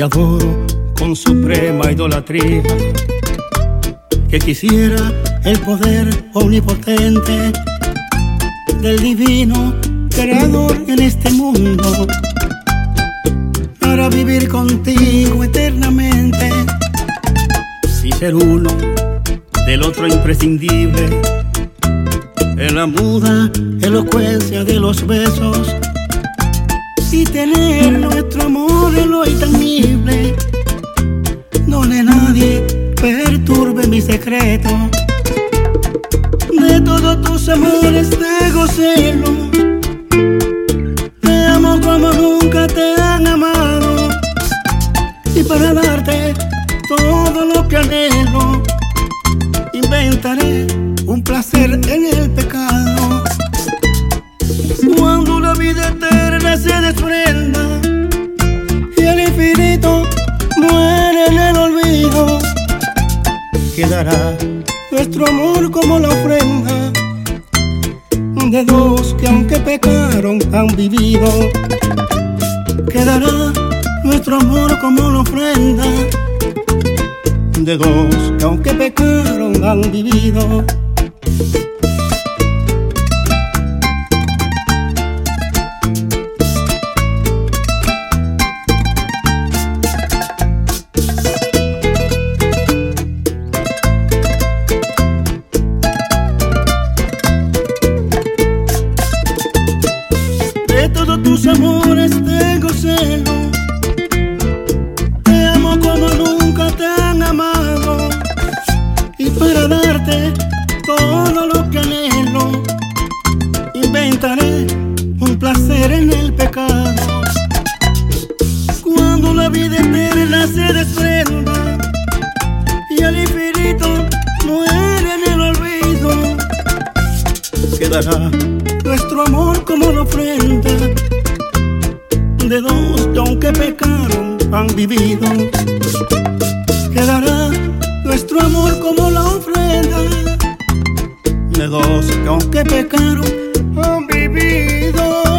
adoro con suprema idolatría, que quisiera el poder omnipotente del divino creador en este mundo, para vivir contigo eternamente y ser uno del otro imprescindible, en la muda elocuencia de los besos, y tener nuestro amor en lo intangible, donde nadie perturbe mi secreto. De todos tus amores tengo celo, te amo como nunca te han amado, y para darte todo lo que anhelo, inventaré un placer en el pecado. Cuando la vida eterna se desprenda y el infinito muere en el olvido, quedará nuestro amor como la ofrenda de dos que aunque pecaron han vivido. Quedará nuestro amor como la ofrenda de dos que aunque pecaron han vivido. De todos tus amores tengo celo, te amo como nunca te han amado, y para darte todo lo que anhelo, inventaré un placer en el pecado. Cuando la vida eterna se desprenda y el infinito muere en el olvido, quedará nuestro amor como la ofrenda de dos que aunque pecaron han vivido. Quedará nuestro amor como la ofrenda de dos que aunque pecaron han vivido.